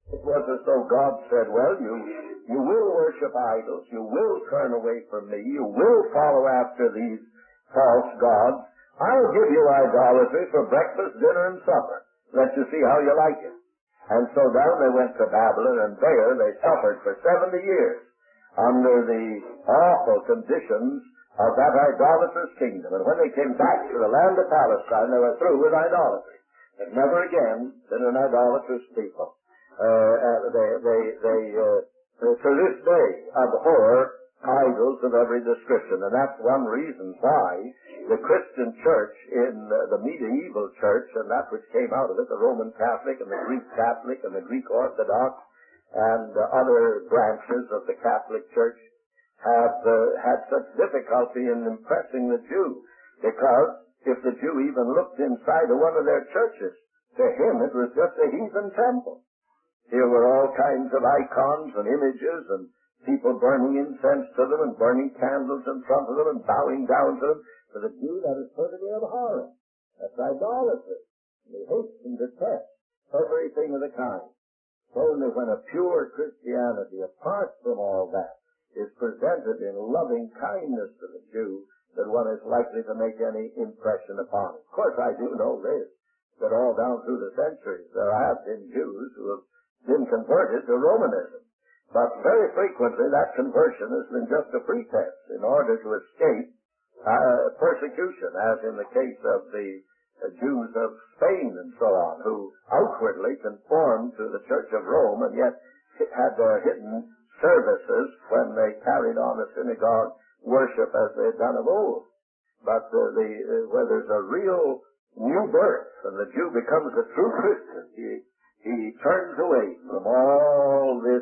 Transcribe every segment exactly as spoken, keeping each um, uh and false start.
It was as though God said, well, you, you will worship idols, you will turn away from me, you will follow after these false gods. I'll give you idolatry for breakfast, dinner, and supper. Let you see how you like it. And so down they went to Babylon, and there they suffered for seventy years under the awful conditions of that idolatrous kingdom. And when they came back to the land of Palestine, they were through with idolatry. But never again been an idolatrous people. Uh, they, they, they uh, to this day abhor idols of every description. And that's one reason why the Christian church in uh, the medieval church, and that which came out of it, the Roman Catholic and the Greek Catholic and the Greek Orthodox and uh, other branches of the Catholic Church, have uh, had such difficulty in impressing the Jew, because if the Jew even looked inside of one of their churches, to him it was just a heathen temple. Here were all kinds of icons and images and people burning incense to them and burning candles in front of them and bowing down to them. For the Jew, that is perfectly abhorrent. That's idolatry. And he hates and detests everything of the kind. Only when a pure Christianity, apart from all that, is presented in loving kindness to the Jew, that one is likely to make any impression upon it. Of course, I do know this, that all down through the centuries there have been Jews who have been converted to Romanism. But very frequently that conversion has been just a pretext in order to escape uh, persecution, as in the case of the uh, Jews of Spain and so on, who outwardly conformed to the Church of Rome and yet had their hidden services when they carried on a synagogue worship as they had done of old. But uh, the, uh, where there's a real new birth and the Jew becomes a true Christian, he, he turns away from all this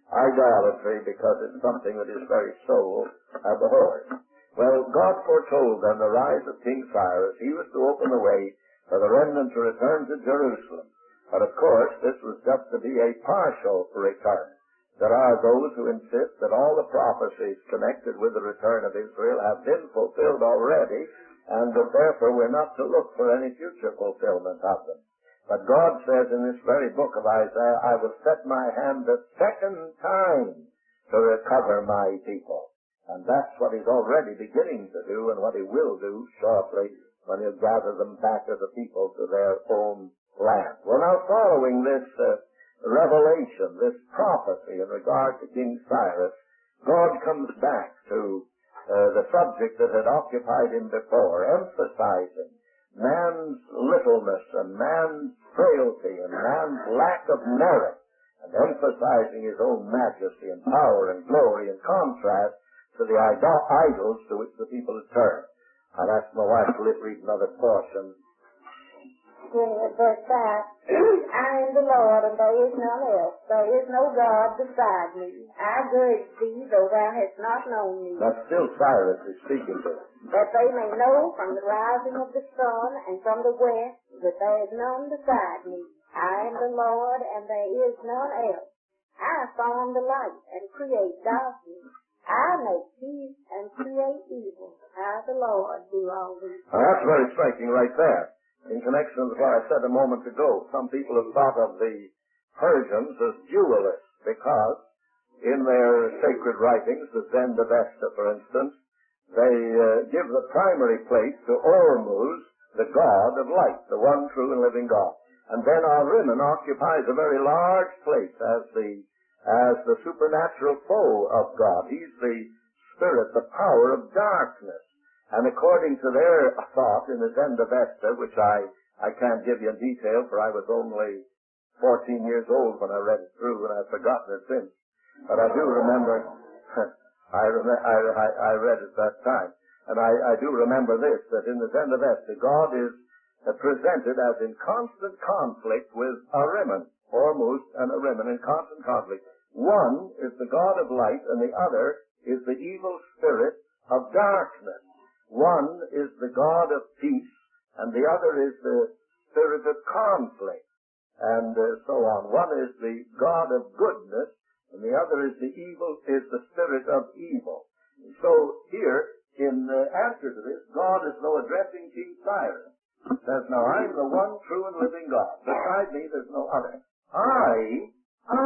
idolatry because it's something that his very soul abhors. Well, God foretold then the rise of King Cyrus. He was to open the way for the remnant to return to Jerusalem. But of course, this was just to be a partial return. There are those who insist that all the prophecies connected with the return of Israel have been fulfilled already, and that therefore we're not to look for any future fulfillment of them. But God says in this very book of Isaiah, I will set my hand a second time to recover my people. And that's what he's already beginning to do, and what he will do shortly when he'll gather them back as a people to their own land. Well, now following this uh, revelation, this prophecy in regard to King Cyrus, God comes back to uh, the subject that had occupied him before, emphasizing man's littleness and man's frailty and man's lack of merit, and emphasizing his own majesty and power and glory in contrast to the idols to which the people had turned. I'd ask my wife to read another portion. Beginning at verse five, I am the Lord, and there is none else. There is no God beside me. I gird thee, though thou hast not known me. That's still Cyrus is speaking to us. That they may know from the rising of the sun and from the west that there is none beside me. I am the Lord, and there is none else. I form the light and create darkness. I make peace and create evil. I, the Lord, do all these things. Now, that's very striking right there. In connection with what I said a moment ago, some people have thought of the Persians as dualists because in their sacred writings, the Zend-Avesta, for instance, they uh, give the primary place to Ormuz, the god of light, the one true and living God. And then Ahriman occupies a very large place as the as the supernatural foe of God. He's the spirit, the power of darkness. And according to their thought in the Zend-Avesta, which I, I can't give you in detail, for I was only fourteen years old when I read it through, and I've forgotten it since. But I do remember, I, rem- I, I, I read it that time. And I, I do remember this, that in the Zend-Avesta, God is uh, presented as in constant conflict with Ahriman, Ormuz and Ahriman in constant conflict. One is the God of light, and the other is the evil spirit of darkness. One is the God of peace, and the other is the spirit of conflict, and uh, so on. One is the God of goodness, and the other is the evil, is the spirit of evil. And so here, in uh, answer to this, God is now addressing King Cyrus. He says, now I'm the one true and living God. Beside me there's no other. I,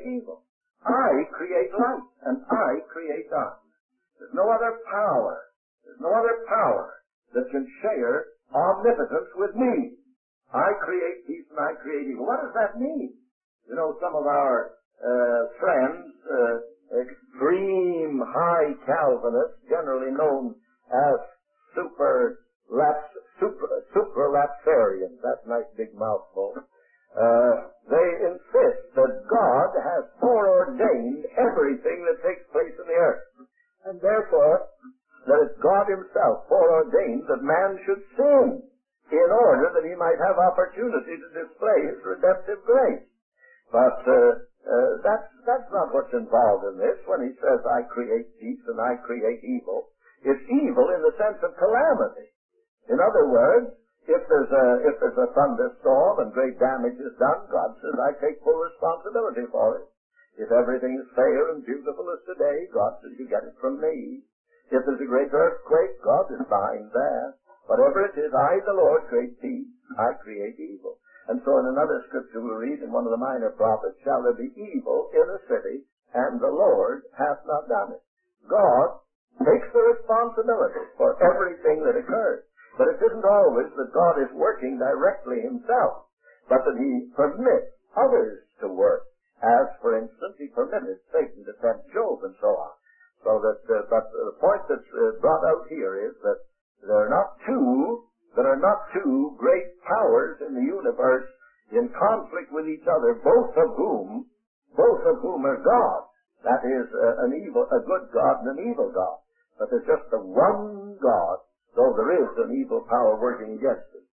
create evil. I create light, and I create darkness. There's no other power, there's no other power that can share omnipotence with me. I create peace and I create evil. What does that mean? You know, some of our uh, friends, uh, extreme high Calvinists, generally known as super, super, supralapsarians, that's a nice big mouthful, uh, they insist that God has foreordained everything that takes place in the earth. And therefore, that it's God himself foreordained that man should sin in order that he might have opportunity to display his redemptive grace. But uh, uh, that's, that's not what's involved in this when he says, I create peace and I create evil. It's evil in the sense of calamity. In other words, if there's a, if there's a thunderstorm and great damage is done, God says, I take full responsibility for it. If everything is fair and beautiful as today, God says, you get it from me. If there's a great earthquake, God is behind there. Whatever it is, I, the Lord, create peace. I create evil. And so in another scripture we read in one of the minor prophets, shall there be evil in a city, and the Lord hath not done it. God takes the responsibility for everything that occurs. But it isn't always that God is working directly himself, but that he permits others to work. As, for instance, he permitted Satan to tempt Job and so on. So that, uh, but the point that's uh, brought out here is that there are not two, there are not two great powers in the universe in conflict with each other, both of whom, both of whom are God. That is uh, an evil, a good God and an evil God. But there's just the one God, though there is an evil power working against it.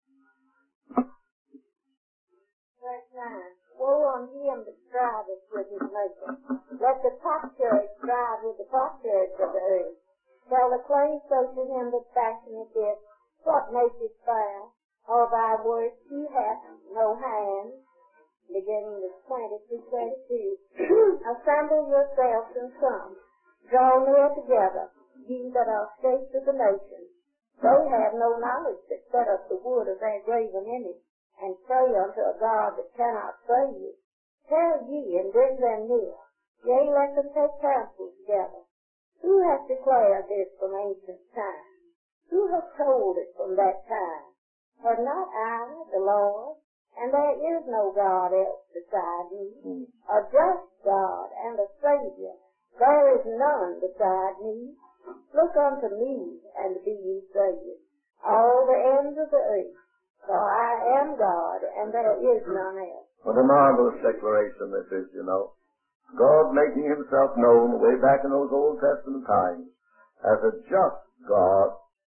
Verse nine. Woe on him that striveth with his maker. Let the potsherd strive with the potsherds of the earth. Shall the clay say to him that fashioneth it, what makest thou? All thy works he hath no hand. Beginning with twenty through twenty-two. Assemble yourselves and come. Draw near together, ye that are escaped of the nations. They have no knowledge that set up the wood of their graven image, and pray unto a God that cannot save you. Tell ye and bring them near. Yea, let them take counsel together. Who hath declared this from ancient time? Who hath told it from that time? Have not I, the Lord? And there is no God else beside me, a just God and a Savior. There is none beside me. Look unto me, and be ye saved, all the ends of the earth. For I am God, and there is none else. What a marvelous declaration this is, you know. God making himself known way back in those Old Testament times as a just God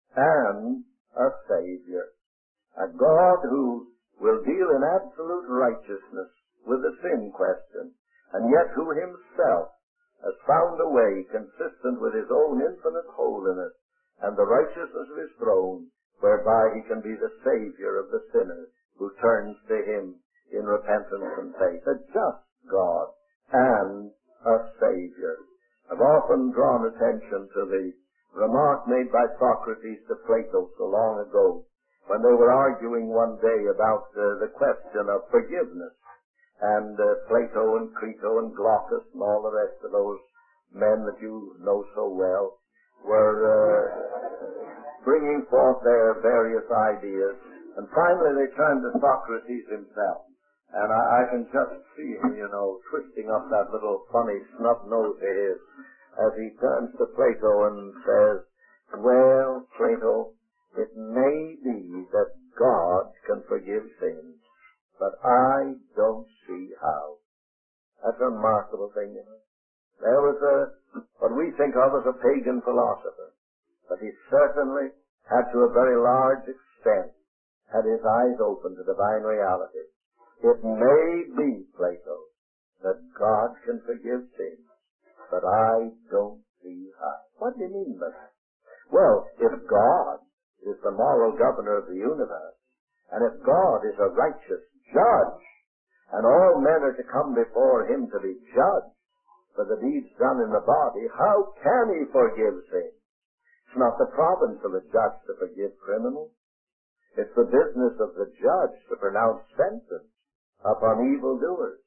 and a Savior. A God who will deal in absolute righteousness with the sin question, and yet who himself has found a way consistent with his own infinite holiness and the righteousness of his throne, whereby he can be the Savior of the sinner who turns to him in repentance and faith. A just God and a Savior. I've often drawn attention to the remark made by Socrates to Plato so long ago, when they were arguing one day about uh, the question of forgiveness. And uh, Plato and Crito and Glaucus and all the rest of those men that you know so well were uh, bringing forth their various ideas. And finally they turned to Socrates himself. And I, I can just see him, you know, twisting up that little funny snub nose of his as he turns to Plato and says, well, Plato, it may be that God can forgive sins, but I don't see how. That's a remarkable thing, you know. There was a, what we think of as a pagan philosopher, but he certainly had to a very large extent had his eyes open to divine reality. It may be, Plato, that God can forgive sins, but I don't see how. What do you mean by that? Well, if God is the moral governor of the universe, and if God is a righteous judge, and all men are to come before him to be judged for the deeds done in the body, how can he forgive sin? It's not the province of a judge to forgive criminals. It's the business of the judge to pronounce sentence upon evildoers.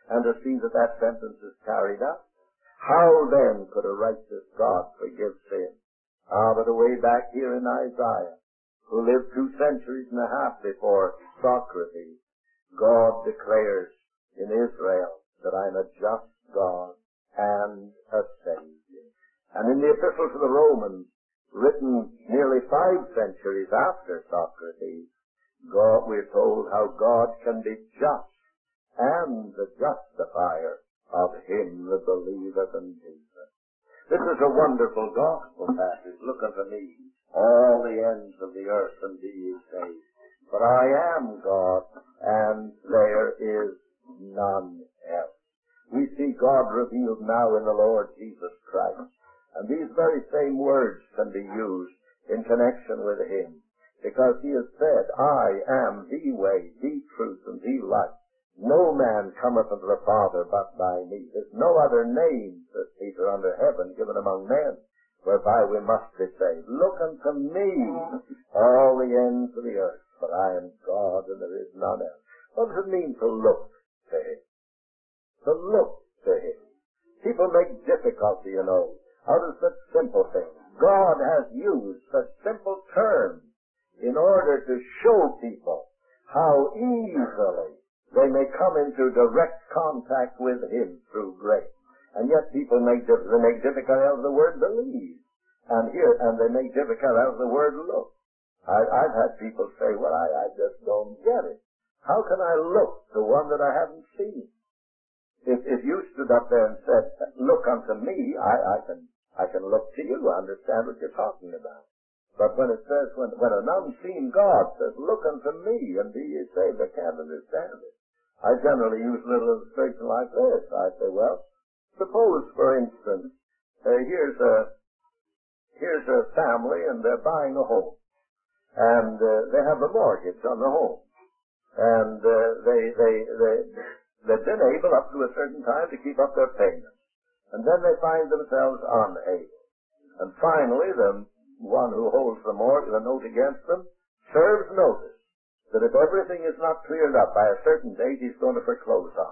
and to see that that sentence is carried out. How then could a righteous God forgive sin? Ah, but away back here in Isaiah, who lived two centuries and a half before Socrates, God declares in Israel that I'm a just God and a Savior. And in the Epistle to the Romans, written nearly five centuries after Socrates, God, we're told how God can be just and the justifier of him that believeth in Jesus. This is a wonderful gospel passage. Look unto me, all the ends of the earth, and be ye saved. For I am God, and there is none else. We see God revealed now in the Lord Jesus Christ. And these very same words can be used in connection with him. Because he has said, I am the way, the truth, and the life. No man cometh unto the Father but by me. There's no other name, says Peter, under heaven given among men, whereby we must be saved. Look unto me, all the ends of the earth, for I am God and there is none else. What does it mean to look to him? To look to him. People make difficulty, you know, out of such simple things. God has used such simple terms in order to show people how easily they may come into direct contact with him through grace. And yet people make, they make difficult out of the word believe. And here, and they make difficult out of the word look. I, I've had people say, well, I, I just don't get it. How can I look to one that I haven't seen? If, if you stood up there and said, look unto me, I, I can, I can look to you, I understand what you're talking about. But when it says, when, when an unseen God says, look unto me and be ye saved, I can't understand it. I generally use a little illustration like this. I say, well, suppose, for instance, uh, here's a, here's a family and they're buying a home. And uh, they have a mortgage on the home. And uh, they, they, they, they've been able up to a certain time to keep up their payments. And then they find themselves unable. And finally, the one who holds the mortgage, the note against them, serves notice that if everything is not cleared up by a certain date, he's going to foreclose on.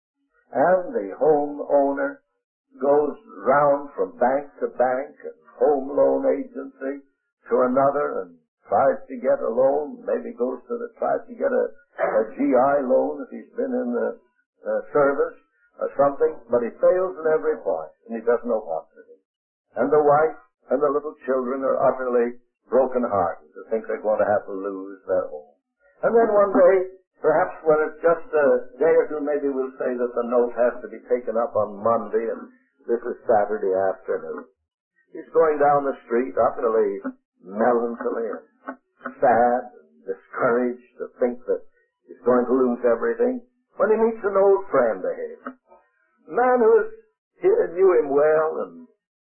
And the home owner goes round from bank to bank and home loan agency to another and tries to get a loan, maybe goes to the, tries to get a, a G I loan if he's been in the uh, service or something, but he fails in every point and he doesn't know what to do. And the wife and the little children are utterly broken-hearted to think they're going to have to lose their home. And then one day, perhaps when it's just a day or two, maybe we'll say that the note has to be taken up on Monday and this is Saturday afternoon. He's going down the street utterly melancholy and sad and discouraged to think that he's going to lose everything when he meets an old friend of his. A man who was, he knew him well and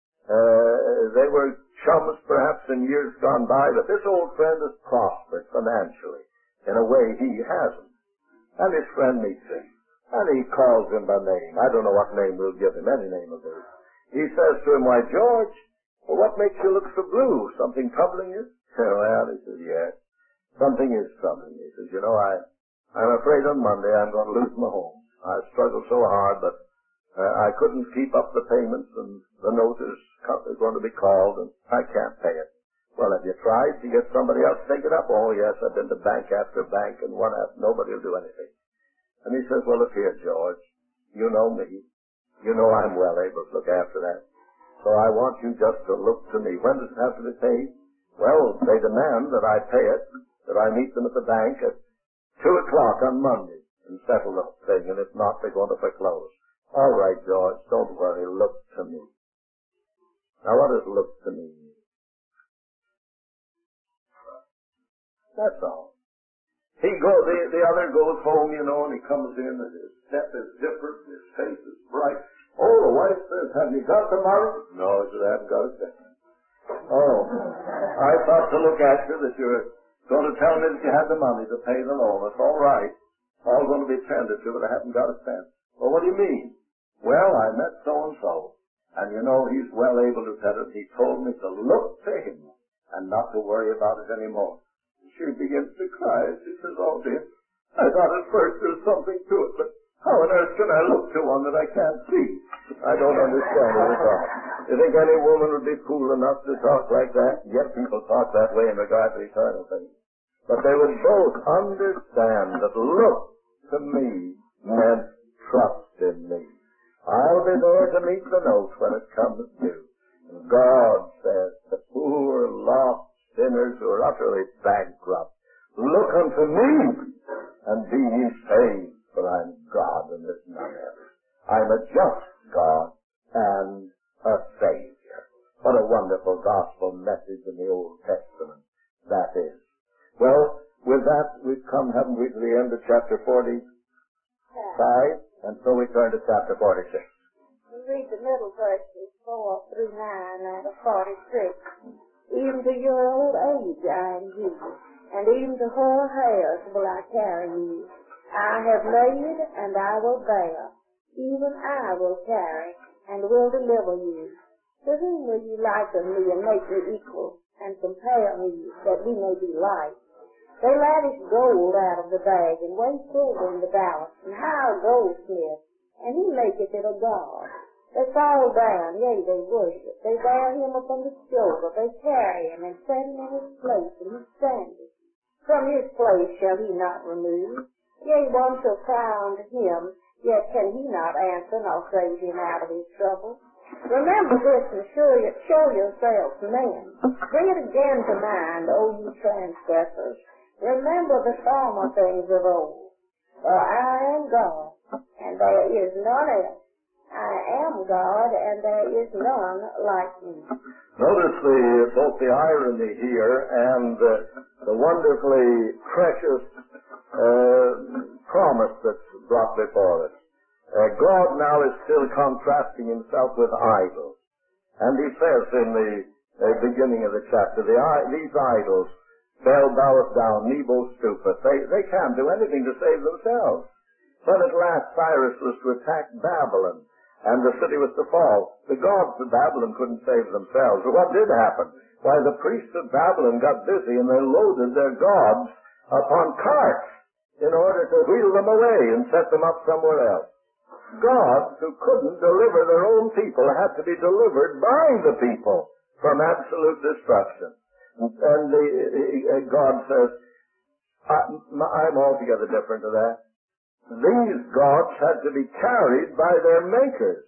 uh, they were chums perhaps in years gone by, but this old friend has prospered financially in a way he hasn't. And his friend meets him, and he calls him by name. I don't know what name we'll give him, any name will do. He says to him, why, George, well, what makes you look so blue? Something troubling you? Well, he says, yes, something is troubling me. He says, you know, I, I'm afraid on Monday I'm going to lose my home. I've struggled so hard, but uh, I couldn't keep up the payments, and the note is going to be called, and I can't pay it. Well, have you tried to get somebody else to take it up? Oh, yes, I've been to bank after bank, and one after, nobody will do anything. And he says, well, look here, George, you know me. You know I'm well able to look after that. So I want you just to look to me. When does it have to be paid? Well, they demand that I pay it, that I meet them at the bank at two o'clock on Monday and settle the thing, and if not, they're going to foreclose. All right, George, don't worry, look to me. Now, what does look to me mean? That's all. He go, the, the other goes home, you know, and he comes in, and his step is different, his face is bright. Oh, the wife says, have you got the money? No, he said, I haven't got a cent. Oh, I thought to look at you that you were going to tell me that you had the money to pay the loan. It's all right. All going to be tended to, but I haven't got a cent. Well, what do you mean? Well, I met so-and-so, and you know, he's well able to tell it. He told me to look to him and not to worry about it anymore. She begins to cry. She says, oh, dear, I thought at first there was something to it, but How on earth can I look to one that I can't see? I don't understand it at all. You think any woman would be fool enough to talk like that? Yet people talk that way in regard to eternal things. But they would both understand that look to me meant trust in me. I'll be there to meet the note when it comes due. And God says to poor, lost sinners who are utterly bankrupt, look unto me and be ye saved, for I'm God and there's none else. I'm a just God and a Savior. What a wonderful gospel message in the Old Testament that is. Well, with that, we've come, haven't we, to the end of chapter forty-five, and so we turn to chapter forty-six. We read the middle verses, four through nine, out of forty-six. Even to your old age I am you, and even to hoar hairs will I carry you. I have laid, and I will bear. Even I will carry, and will deliver you. To whom will you liken me and make me equal, and compare me, that we may be like? They lavish gold out of the bag, and weigh silver in the balance, and hire a goldsmith, and he maketh it a god. They fall down, yea, they worship. They bear him upon the shoulder, they carry him, and set him in his place, and he standeth. From his place shall he not remove. Yea, one shall cry unto him, yet can he not answer, nor save him out of his trouble. Remember this, and show, show yourselves men. Bring it again to mind, O ye transgressors. Remember the former things of old. For I am God, and there is none else. I am God, and there is none like me. Notice the, both the irony here and uh, the wonderfully precious uh, promise that's brought before us. Uh, God now is still contrasting himself with idols. And he says in the uh, beginning of the chapter, the, these idols, Bel boweth down, Nebo stoopeth. They, they can't do anything to save themselves. But at last Cyrus was to attack Babylon, and the city was to fall. The gods of Babylon couldn't save themselves. So what did happen? Why, the priests of Babylon got busy, and they loaded their gods upon carts in order to wheel them away and set them up somewhere else. Gods who couldn't deliver their own people had to be delivered by the people from absolute destruction. And the, uh, God says, I'm altogether different to that. These gods had to be carried by their makers.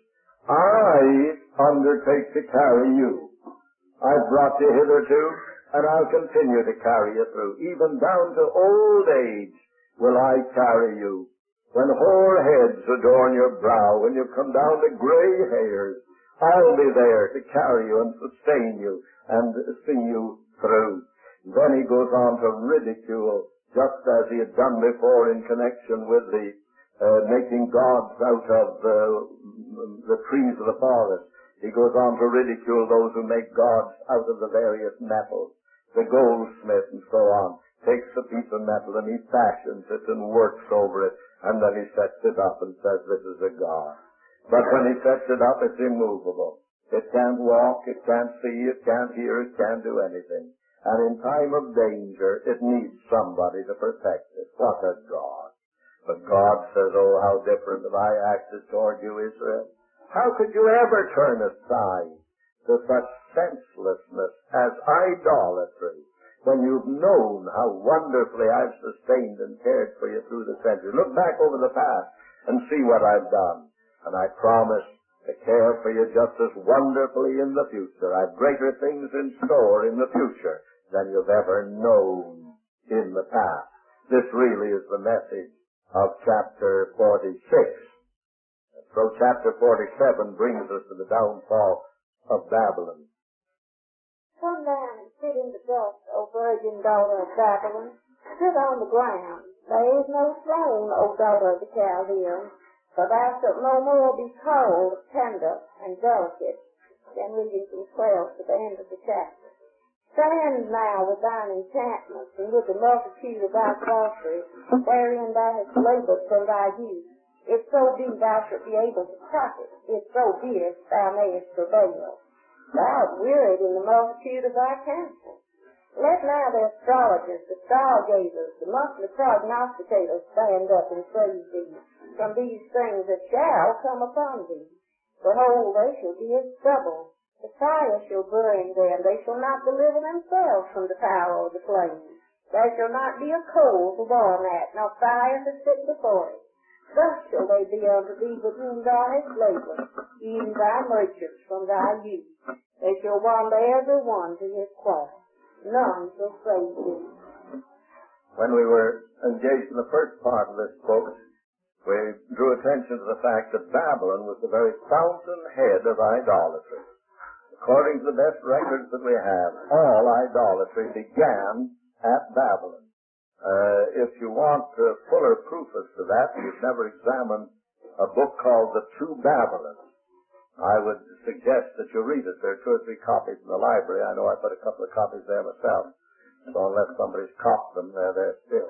I undertake to carry you. I've brought you hitherto, and I'll continue to carry you through. Even down to old age will I carry you. When hoar heads adorn your brow, when you come down to gray hairs, I'll be there to carry you and sustain you and see you through. Then he goes on to ridicule, just as he had done before in connection with the uh, making gods out of uh, the trees of the forest. He goes on to ridicule those who make gods out of the various metals, the goldsmith and so on. Takes a piece of metal and he fashions it and works over it, and then he sets it up and says this is a god. But when he sets it up, it's immovable. It can't walk, it can't see, it can't hear, it can't do anything. And in time of danger, it needs somebody to protect it. What a God. But God says, oh, how different have I acted toward you, Israel. How could you ever turn aside to such senselessness as idolatry, when you've known how wonderfully I've sustained and cared for you through the centuries? Look back over the past and see what I've done. And I promise to care for you just as wonderfully in the future. I've greater things in store in the future than you've ever known in the past. This really is the message of chapter forty-six. So chapter forty-seven brings us to the downfall of Babylon. Come down and sit in the dust, O virgin daughter of Babylon. Sit on the ground. There is no throne, O daughter of the Chaldeans, for thou shalt no more be cold, tender, and delicate. Then reading from twelve to the end of the chapter. Stand now with thine enchantments, and with the multitude of thy sorceries, wherein thou hast labored from thy youth. If so be thou shalt be able to profit, if so be it thou mayest prevail. Thou art wearied in the multitude of thy counsel. Let now the astrologers, the stargazers, the monthly prognosticators stand up and praise thee. from these things that shall come upon thee. Behold, they shall be as stubble. The fire shall burn them. They shall not deliver themselves from the power of the flames. There shall not be a coal to warm at, nor fire to sit before it. Thus shall they be unto thee with whom thou hast labored, even thy merchants from thy youth. They shall wander every one to his quarter. None shall save thee. When we were engaged in the first part of this book, we drew attention to the fact that Babylon was the very fountainhead of idolatry. According to the best records that we have, all idolatry began at Babylon. Uh, if you want uh, fuller proof as to that, you've never examined a book called The Two Babylons. I would suggest that you read it. There are two or three copies in the library. I know I put a couple of copies there myself. So unless somebody's copped them, they're there still.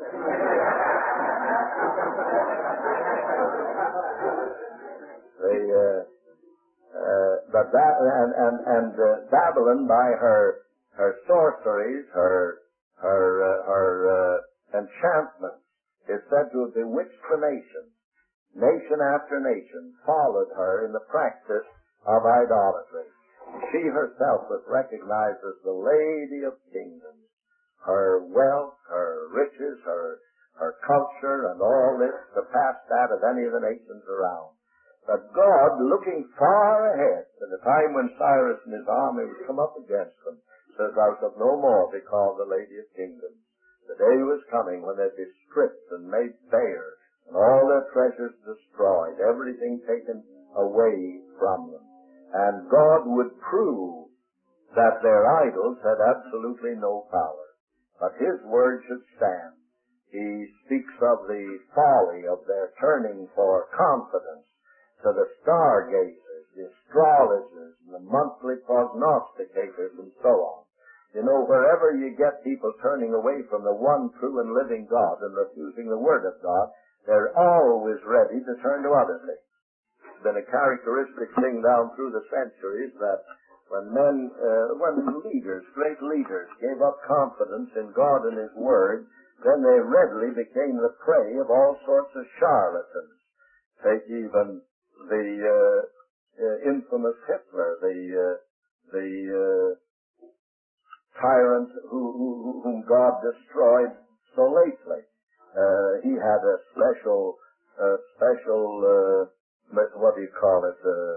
they, uh, uh, but that, and, and, and uh, Babylon, by her, her sorceries, her, her, uh, her, uh, enchantments, is said to have bewitched the nation. Nation after nation followed her in the practice of idolatry. She herself was recognized as the Lady of Kingdoms. Her wealth, her riches, her, her culture, and all this surpassed that of any of the nations around. But God, looking far ahead to the time when Cyrus and his army would come up against them, says, thou shalt no more be called the Lady of Kingdoms. The day was coming when they'd be stripped and made bare, and all their treasures destroyed, everything taken away from them. And God would prove that their idols had absolutely no power. But His word should stand. He speaks of the folly of their turning for confidence to the stargazers, the astrologers, and the monthly prognosticators, and so on. You know, wherever you get people turning away from the one true and living God and refusing the Word of God, they're always ready to turn to other things. It's been a characteristic thing down through the centuries that when men, uh, when leaders, great leaders, gave up confidence in God and His Word, then they readily became the prey of all sorts of charlatans. Take even the uh, uh, infamous Hitler, the uh, the uh, tyrant who, who, whom God destroyed so lately. Uh, he had a special, uh, special, uh, what do you call it? Uh,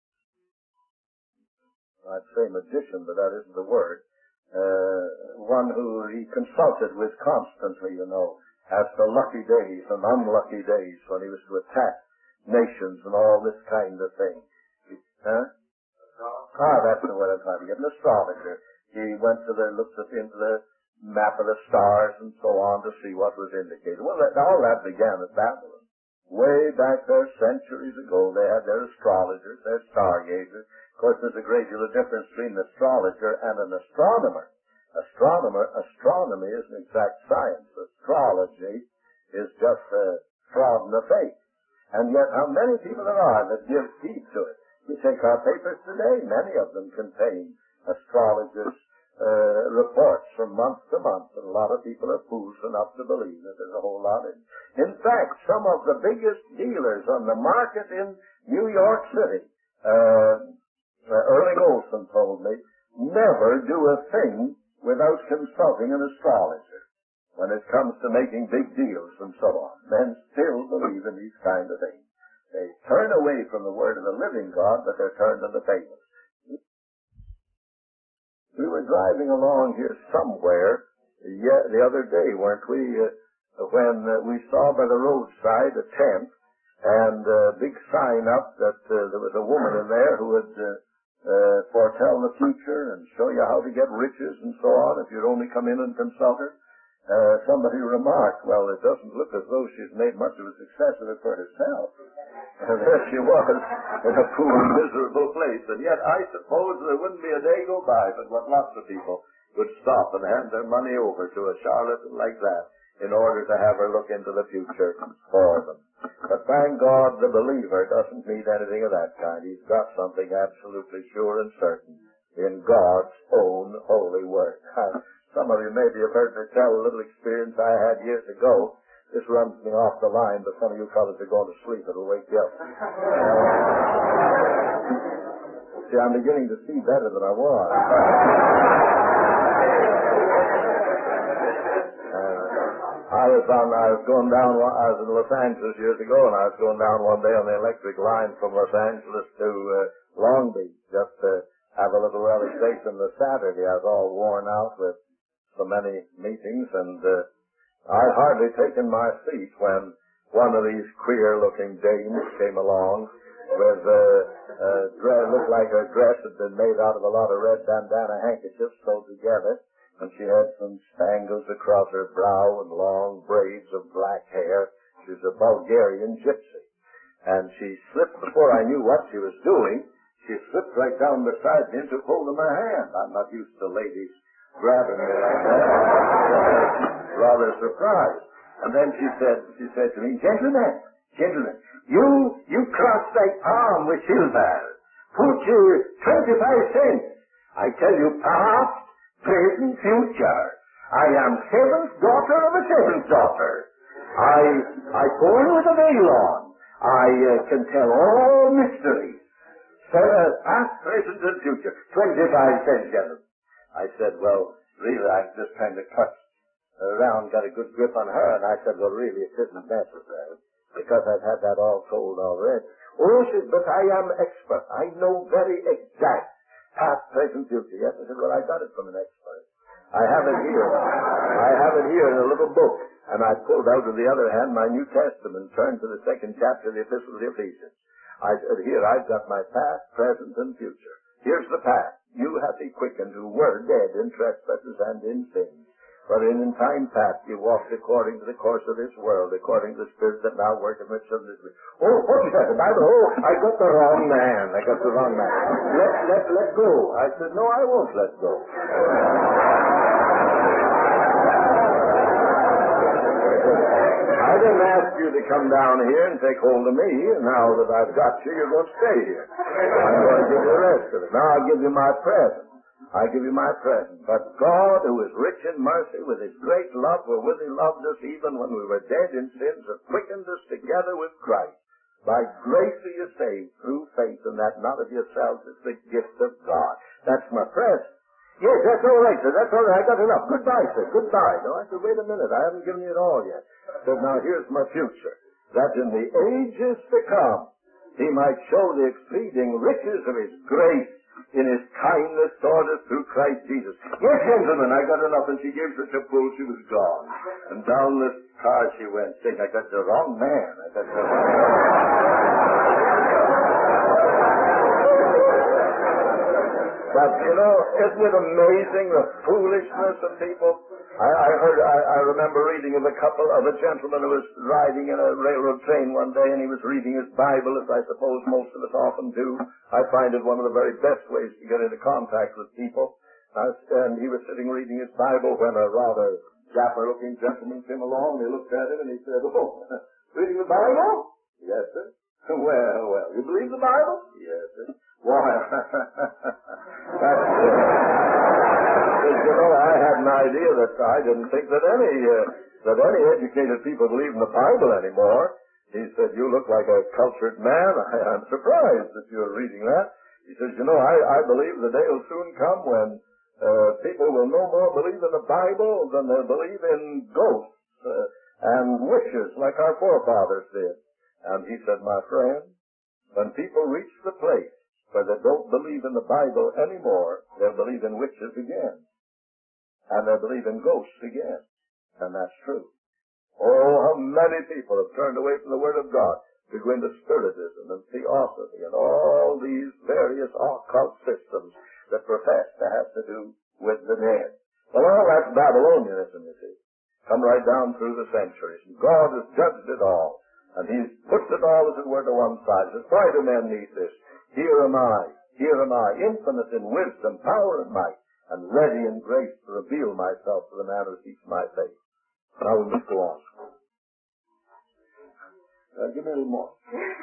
I'd say magician, but that isn't the word. Uh, one who he consulted with constantly, you know, as to lucky days and unlucky days when he was to attack nations and all this kind of thing. Huh? Ah, that's the word I'm trying to get. An astrologer. He went to the, looked at, into the map of the stars and so on to see what was indicated. Well, that, all that began at Babylon. Way back there centuries ago, they had their astrologers, their stargazers. Of course, there's a great deal of difference between an astrologer and an astronomer. Astronomer, astronomy is an exact science. Astrology is just a fraud in the faith. And yet, how many people there are that give heed to it? You take our papers today, many of them contain astrologers' uh, reports from month to month, and a lot of people are fools enough to believe that there's a whole lot in it. In fact, some of the biggest dealers on the market in New York City, uh, uh, Erling Olson told me, never do a thing without consulting an astrologer when it comes to making big deals and so on. Men still believe in these kind of things. They turn away from the word of the living God, but they're turned to the fables. We were driving along here somewhere yeah, the other day, weren't we, uh, when uh, we saw by the roadside a tent and a big sign up that uh, there was a woman in there who would uh, uh, foretell the future and show you how to get riches and so on if you'd only come in and consult her. Uh, somebody remarked, well, it doesn't look as though she's made much of a success of it for herself. And there she was, in a poor, miserable place. And yet, I suppose there wouldn't be a day go by but what lots of people would stop and hand their money over to a charlatan like that in order to have her look into the future for them. But thank God the believer doesn't need anything of that kind. He's got something absolutely sure and certain in God's own holy word. Some of you maybe have heard me tell a little experience I had years ago. this runs me off the line, but some of you fellas are going to sleep. It'll wake you up. Uh, see, I'm beginning to see better than I was. I was on, I was going down, I was in Los Angeles years ago, and I was going down one day on the electric line from Los Angeles to uh, Long Beach, just to have a little relaxation this Saturday. I was all worn out with so many meetings, and uh, I'd hardly taken my seat when one of these queer-looking dames came along with uh, a dress, looked like her dress had been made out of a lot of red bandana handkerchiefs sewed together. And she had some spangles across her brow and long braids of black hair. She was a Bulgarian gypsy. And she slipped, before I knew what she was doing, she slipped right down beside me and took hold of my hand. I'm not used to ladies grabbing me like that. Rather surprised. And then she said, she said to me, Gentlemen, gentlemen, you, you cross thy palm with silver. Put your twenty-five cents. I tell you, past, present, future. I am seventh daughter of a seventh daughter. I I born with a veil on. I uh, can tell all mysteries. So, uh, past, present, and future. Twenty-five cents, gentlemen. I said, well, really, I just kind of touched around, got a good grip on her, and I said, well, really, it isn't necessary, because I've had that all told already. Oh, she said, but I am expert. I know very exact. Past, present, future. Yes, I said, well, I got it from an expert. I have it here. I have it here in a little book. And I pulled out of the other hand my New Testament, turned to the second chapter of the Epistle of the Ephesians. I said, here, I've got my past, present, and future. Here's the past. You have been quickened who were dead in trespasses and in sins. But in time past you walked according to the course of this world, according to the spirit that now worketh in the children of this. Oh, what is that? The Bible? Oh, I got the wrong man. I got the wrong man. Let, let, let go. I said, no, I won't let go. I didn't ask you to come down here and take hold of me. Now that I've got you, you're going to stay here. I'm going to give you the rest of it. Now I'll give you my present. I give you my present. But God, who is rich in mercy, with his great love, wherewith he loved us even when we were dead in sins, hath quickened us together with Christ. By grace are you saved through faith, and that not of yourselves, it's the gift of God. That's my present. Yes, that's all right, sir. That's all right. I got enough. Goodbye, sir. Goodbye. No, I said, wait a minute. I haven't given you it all yet. I said, now here's my future. That in the ages to come, he might show the exceeding riches of his grace in his kindness toward us through Christ Jesus. Yes, gentlemen, I got enough. And she gave such a pull, she was gone. And down the car she went, saying, I got the wrong man. I got the wrong man. But, you know, isn't it amazing, the foolishness of people? I, I heard, I, I remember reading of a couple, of a gentleman who was riding in a railroad train one day, and he was reading his Bible, as I suppose most of us often do. I find it one of the very best ways to get into contact with people. Uh, and he was sitting reading his Bible when a rather dapper-looking gentleman came along. He looked at him and he said, oh, reading the Bible? Yes, sir. Well, well, you believe the Bible? Yes, sir. Why, that's, uh, you know, I had an idea that I didn't think that any, uh, that any educated people believe in the Bible anymore. He said, you look like a cultured man. I, I'm surprised that you're reading that. He says, you know, I, I believe the day will soon come when uh, people will no more believe in the Bible than they believe in ghosts uh, and wishes like our forefathers did. And he said, my friend, when people reach the place where they don't believe in the Bible anymore, they'll believe in witches again. And they'll believe in ghosts again. And that's true. Oh, how many people have turned away from the Word of God to go into Spiritism and Theosophy and all these various occult systems that profess to have to do with the dead. Well, all that's Babylonianism, you see. Come right down through the centuries. And God has judged it all. And he's put it all, as it were, to one side. He says, why do men need this? Here am I, here am I, infinite in wisdom, power, and might, and ready in grace to reveal myself to the man who seeks my face. Now we must go on. Uh, give me a little more.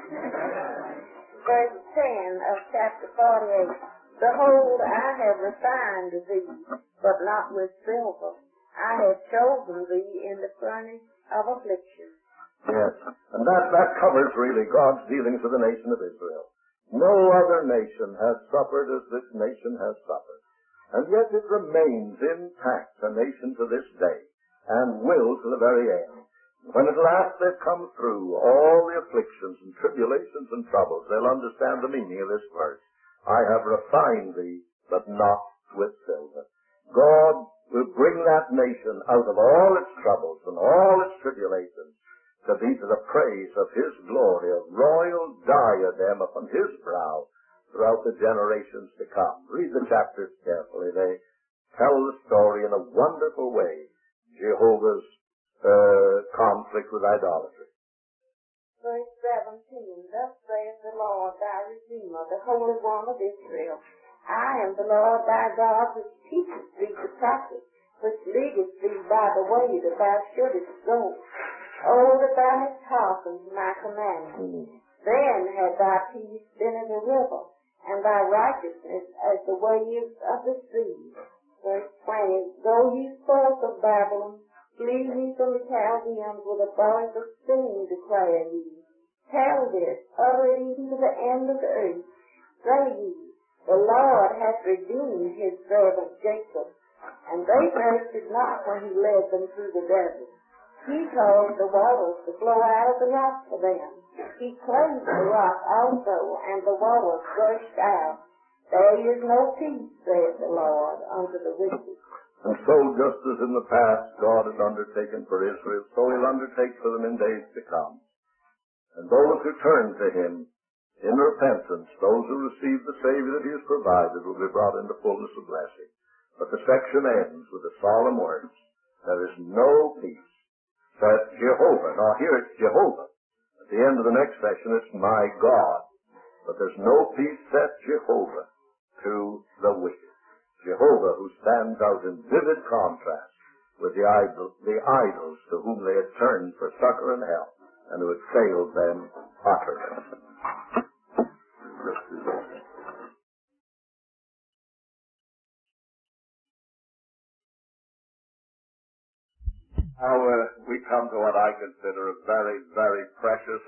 Verse ten of chapter forty-eight. Behold, I have refined thee, but not with silver. I have chosen thee in the furnace of affliction. Yes, and that, that covers really God's dealings with the nation of Israel. No other nation has suffered as this nation has suffered. And yet it remains intact, a nation to this day, and will to the very end. When at last they've come through all the afflictions and tribulations and troubles, they'll understand the meaning of this verse. I have refined thee, but not with silver. God will bring that nation out of all its troubles and all its tribulations to be to the praise of His glory, a royal diadem upon His brow throughout the generations to come. Read the chapters carefully. They tell the story in a wonderful way, Jehovah's uh, conflict with idolatry. Verse seventeen, Thus saith the Lord thy Redeemer, the Holy One of Israel, I am the Lord thy God, which teacheth thee to practice, which leadeth thee by the way that thou shouldest go. Oh, that thou hadst hearkened to my commandments. Mm-hmm. Then had thy peace been as a river, and thy righteousness as the waves of the sea. Verse twenty, Go ye forth of Babylon, flee ye from the Chaldeans with a voice of singing, declare ye. Tell this, utter it even to the end of the earth. Say ye, the Lord hath redeemed his servant Jacob, and they thirsted not when he led them through the desert. He caused the waters to flow out of the rock for them. He closed the rock also, and the waters gushed out. There is no peace, saith the Lord, unto the wicked. And so, just as in the past God has undertaken for Israel, so He'll undertake for them in days to come. And those who turn to Him in repentance, those who receive the Savior that He has provided, will be brought into fullness of blessing. But the section ends with the solemn words, there is no peace, saith Jehovah. Now here it's Jehovah. At the end of the next section it's my God. But there's no peace, saith Jehovah, to the wicked. Jehovah, who stands out in vivid contrast with the, idol, the idols to whom they had turned for succor and help, and who had failed them utterly. Now uh, we come to what I consider a very, very precious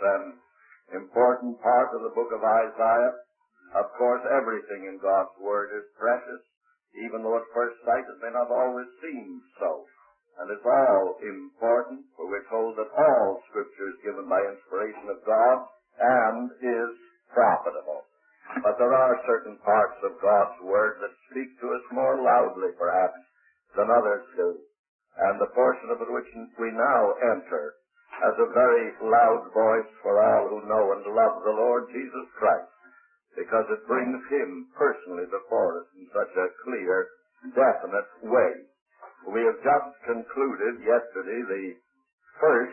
and important part of the book of Isaiah. Of course, everything in God's Word is precious, even though at first sight it may not always seem so. And it's all important, for we're told that all Scripture is given by inspiration of God and is profitable. But there are certain parts of God's Word that speak to us more loudly, perhaps, than others do. And the portion of it which we now enter has a very loud voice for all who know and love the Lord Jesus Christ, because it brings Him personally before us in such a clear, definite way. We have just concluded yesterday the first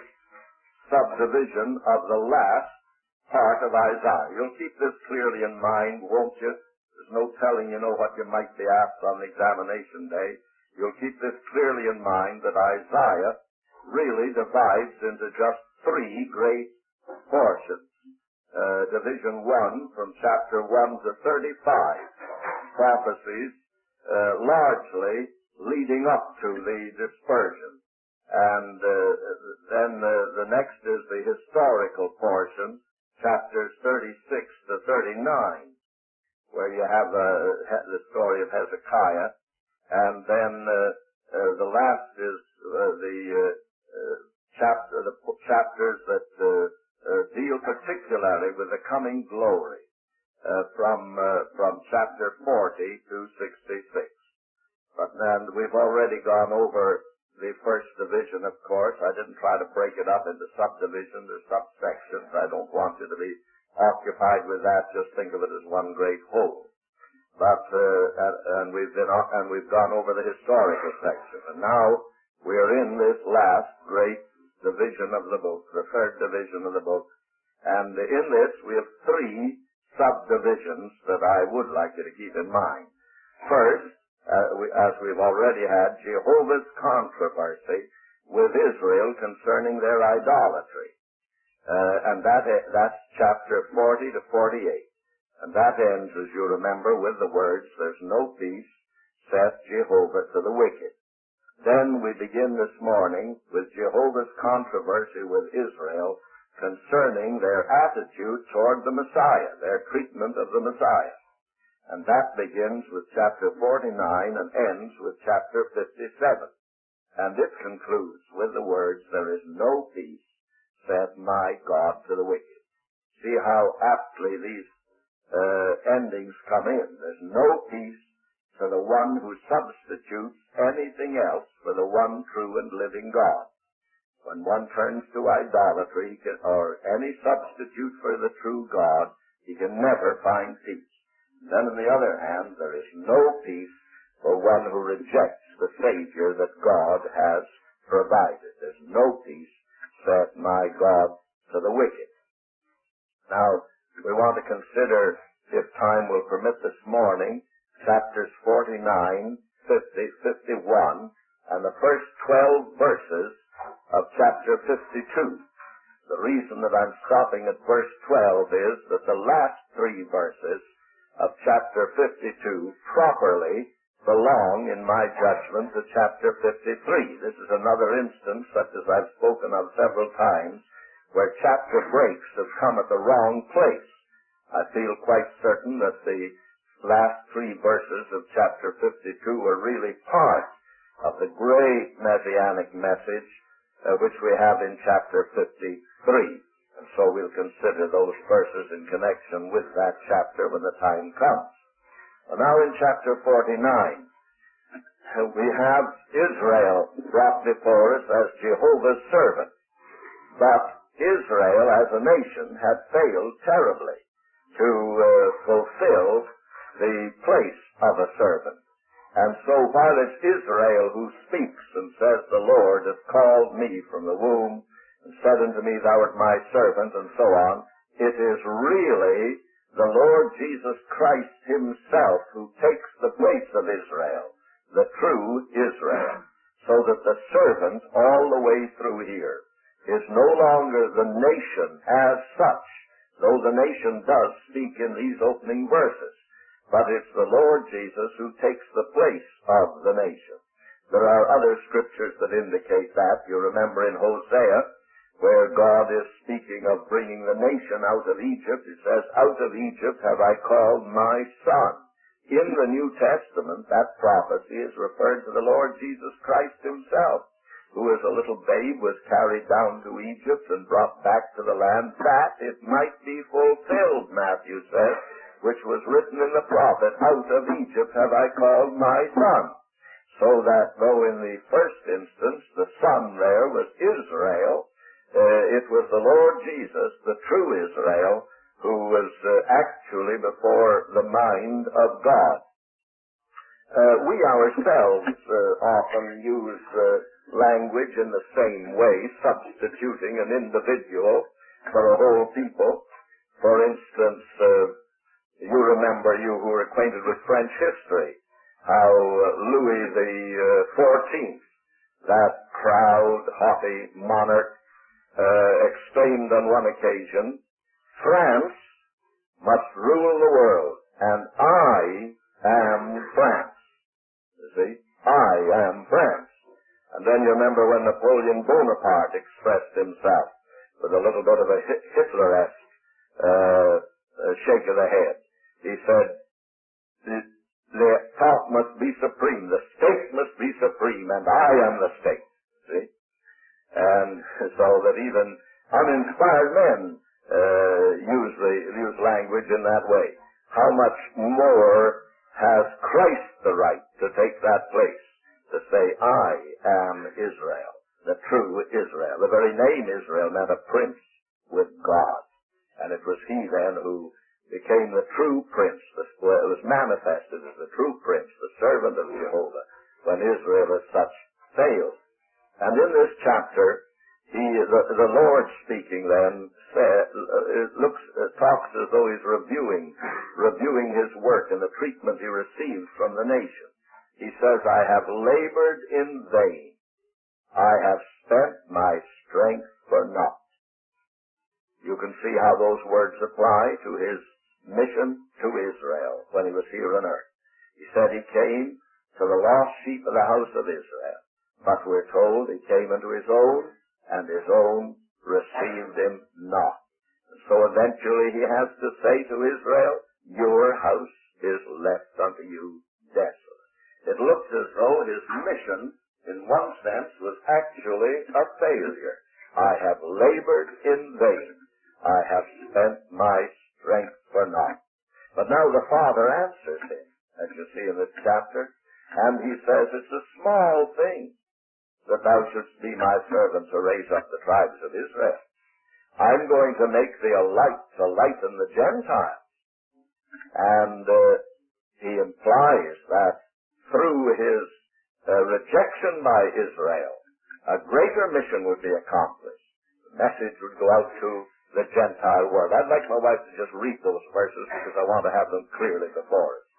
subdivision of the last part of Isaiah. You'll keep this clearly in mind, won't you? There's no telling you know what you might be asked on the examination day. You'll keep this clearly in mind that Isaiah really divides into just three great portions. Uh, division one, from chapter one to thirty-five, prophecies uh, largely leading up to the dispersion. And uh, then uh, the next is the historical portion, chapters thirty-six to thirty-nine, where you have uh, the story of Hezekiah. And then uh, uh, the last is uh, the uh, uh, chapter, the p- chapters that uh, uh, deal particularly with the coming glory, uh, from uh, from chapter forty to sixty-six. But then we've already gone over the first division, of course. I didn't try to break it up into subdivisions or subsections. I don't want you to be occupied with that. Just think of it as one great whole. But uh, and we've been and we've gone over the historical section, and now we are in this last great division of the book, the third division of the book, and in this we have three subdivisions that I would like you to keep in mind. First, uh, we, as we've already had, Jehovah's controversy with Israel concerning their idolatry, uh, and that that's chapter forty to forty-eight. And that ends, as you remember, with the words, there's no peace, saith Jehovah to the wicked. Then we begin this morning with Jehovah's controversy with Israel concerning their attitude toward the Messiah, their treatment of the Messiah. And that begins with chapter forty-nine and ends with chapter fifty-seven. And it concludes with the words, "There is no peace, said my God to the wicked." See how aptly these uh, endings come in. There's no peace to the one who substitutes anything else for the one true and living God. When one turns to idolatry can, or any substitute for the true God, he can never find peace. Then on the other hand, there is no peace for one who rejects the Savior that God has provided. There's no peace, said my God to the wicked. Now, we want to consider, if time will permit this morning, chapters forty-nine, fifty, fifty-one, and the first twelve verses of chapter fifty-two. The reason that I'm stopping at verse twelve is that the last three verses of chapter fifty-two properly belong, in my judgment, to chapter fifty-three. This is another instance, such as I've spoken of several times, where chapter breaks have come at the wrong place. I feel quite certain that the last three verses of chapter fifty-two are really part of the great messianic message uh, which we have in chapter fifty-three. And so we'll consider those verses in connection with that chapter when the time comes. Well, now in chapter forty-nine, we have Israel brought before us as Jehovah's servant. But Israel as a nation had failed terribly to uh, fulfill the place of a servant. And so while it's Israel who speaks and says, "The Lord hath called me from the womb and said unto me, Thou art my servant," and so on, it is really the Lord Jesus Christ himself who takes the place of Israel, the true Israel, so that the servant all the way through here is no longer the nation as such, though the nation does speak in these opening verses. But it's the Lord Jesus who takes the place of the nation. There are other scriptures that indicate that. You remember in Hosea, where God is speaking of bringing the nation out of Egypt, it says, "Out of Egypt have I called my son." In the New Testament, that prophecy is referred to the Lord Jesus Christ himself, who as a little babe was carried down to Egypt and brought back to the land, that it might be fulfilled, Matthew says, which was written in the prophet, "Out of Egypt have I called my son." So that though in the first instance the son there was Israel, uh, it was the Lord Jesus, the true Israel, who was uh, actually before the mind of God. Uh, we ourselves uh, often use uh, language in the same way, substituting an individual for a whole people. For instance, uh, you remember, you who are acquainted with French history, how uh, Louis the fourteenth, that proud, haughty monarch, uh, exclaimed on one occasion, "France must rule the world, and I am France." You see, I am France. And then you remember when Napoleon Bonaparte expressed himself with a little bit of a Hitler-esque uh, uh, shake of the head. He said, the, the thought must be supreme, the state must be supreme, and I am the state. See? And so that even uninspired men uh, use, the, use language in that way. How much more has Christ the right to take that place, to say, "I am Israel," the true Israel. The very name Israel meant a prince with God. And it was he then who became the true prince, the, well, it was manifested as the true prince, the servant of Jehovah, when Israel as such failed. And in this chapter, he, the, the Lord speaking then, said, it looks, it talks as though he's reviewing, reviewing his work and the treatment he received from the nation. He says, "I have labored in vain. I have spent my strength for naught." You can see how those words apply to his mission to Israel when he was here on earth. He said he came to the lost sheep of the house of Israel. But we're told he came into his own, and his own received him not. And so eventually he has to say to Israel, your house is left unto you desolate. It looks as though his mission, in one sense, was actually a failure. I have labored in vain. I have spent my strength for naught. But now the Father answers him, as you see in this chapter, and he says, it's a small thing that thou shouldst be my servant to raise up the tribes of Israel. I'm going to make thee a light to lighten the Gentiles. And uh, he implies that through his uh, rejection by Israel, a greater mission would be accomplished. The message would go out to the Gentile world. I'd like my wife to just read those verses because I want to have them clearly before us.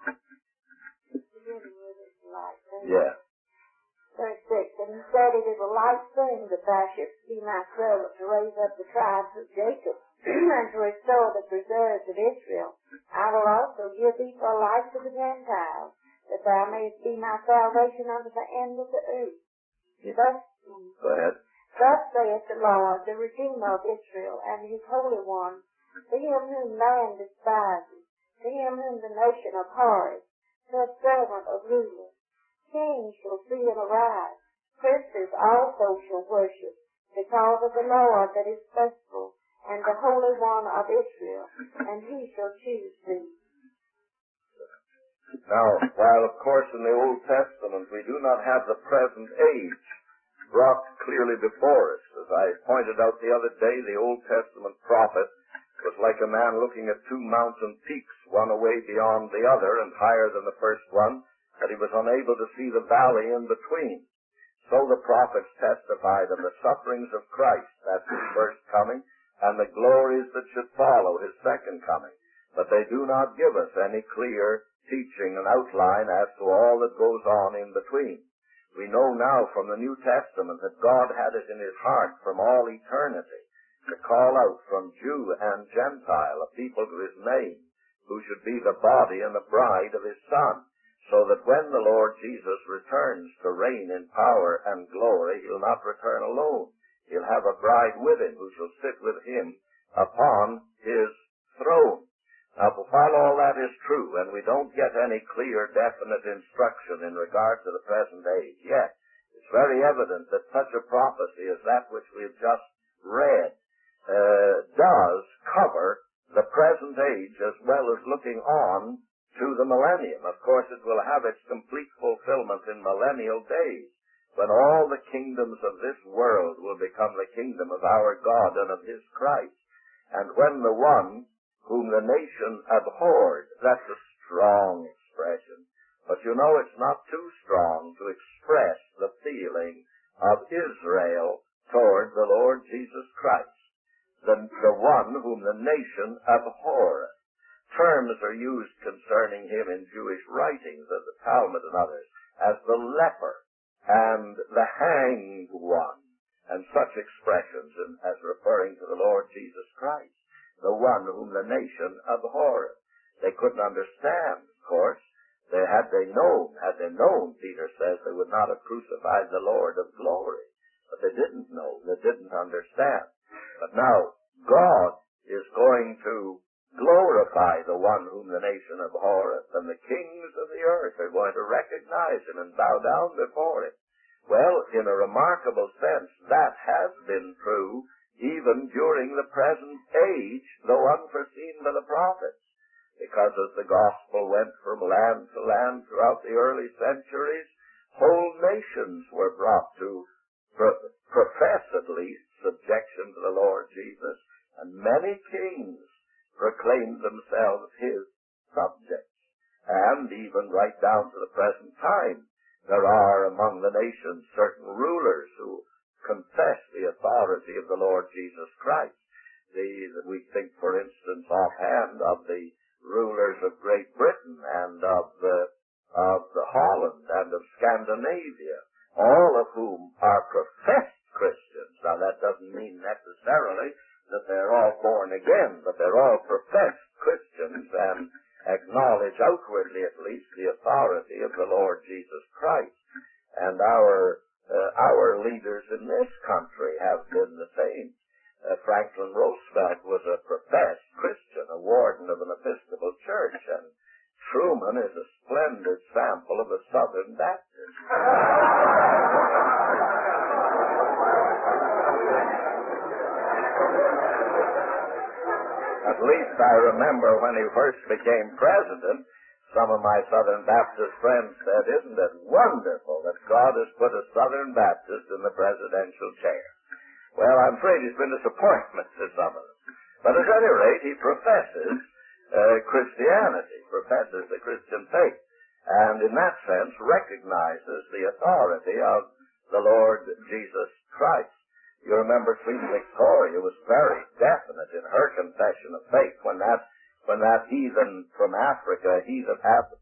Yeah. Verse six, and he said, it is a light thing that thou shouldst be my servant to raise up the tribes of Jacob and to restore the preserves of Israel. I will also give thee for a light to the Gentiles, that thou mayest be my salvation unto the end of the earth. Yeah. Thus, Go ahead. Thus saith the Lord, the Redeemer of Israel, and his Holy One, to him whom man despises, to him whom the nation abhorreth, to a servant of rulers. Kings shall see and arise, princes also shall worship, because of the Lord that is faithful, and the Holy One of Israel, and he shall choose thee. Now, while of course in the Old Testament we do not have the present age brought clearly before us. As I pointed out the other day, the Old Testament prophet was like a man looking at two mountain peaks, one away beyond the other and higher than the first one, that he was unable to see the valley in between. So the prophets testified of the sufferings of Christ, that's his first coming, and the glories that should follow his second coming. But they do not give us any clear teaching and outline as to all that goes on in between. We know now from the New Testament that God had it in his heart from all eternity to call out from Jew and Gentile a people to his name who should be the body and the bride of his Son, so that when the Lord Jesus returns to reign in power and glory, he'll not return alone. He'll have a bride with him who shall sit with him upon his throne. Now, while all that is true, and we don't get any clear, definite instruction in regard to the present age yet, it's very evident that such a prophecy as that which we've just read uh, does cover the present age as well as looking on to the millennium. Of course, it will have its complete fulfillment in millennial days, when all the kingdoms of this world will become the kingdom of our God and of his Christ, and when the one whom the nation abhorred. That's a strong expression. But you know, it's not too strong to express the feeling of Israel toward the Lord Jesus Christ, the, the one whom the nation abhorreth. Terms are used concerning him in Jewish writings, of the Talmud and others, as the leper and the hanged one, and such expressions as referring to the Lord Jesus Christ, the one whom the nation abhorreth. They couldn't understand, of course. They, had they known, had they known, Peter says, they would not have crucified the Lord of glory. But they didn't know, they didn't understand. But now, God is going to glorify the one whom the nation abhorreth, and the kings of the earth are going to recognize him and bow down before him. Well, in a remarkable sense, that has been true even during the present age, though unforeseen by the prophets. Because as the gospel went from land to land throughout the early centuries, whole nations were brought to pro- profess at least subjection to the Lord Jesus, and many kings proclaimed themselves his subjects. And even right down to the present time, there are among the nations certain rulers who confess the authority of the Lord Jesus Christ. The, we think, for instance, offhand of the rulers of Great Britain and of the, of the Holland and of Scandinavia, all of whom are professed Christians. Now, that doesn't mean necessarily that they're all born again, but they're all professed Christians and acknowledge outwardly, at least, the authority of the Lord Jesus Christ. And our Uh, fact, was a professed Christian, a warden of an Episcopal church, and Truman is a splendid sample of a Southern Baptist. At least I remember when he first became president, some of my Southern Baptist friends said, "Isn't it wonderful that God has put a Southern Baptist in the presidential chair?" Well, I'm afraid he's been a disappointment to some of them. But at any rate, he professes uh, Christianity, professes the Christian faith, and in that sense recognizes the authority of the Lord Jesus Christ. You remember Queen Victoria was very definite in her confession of faith when that when that heathen from Africa, heathen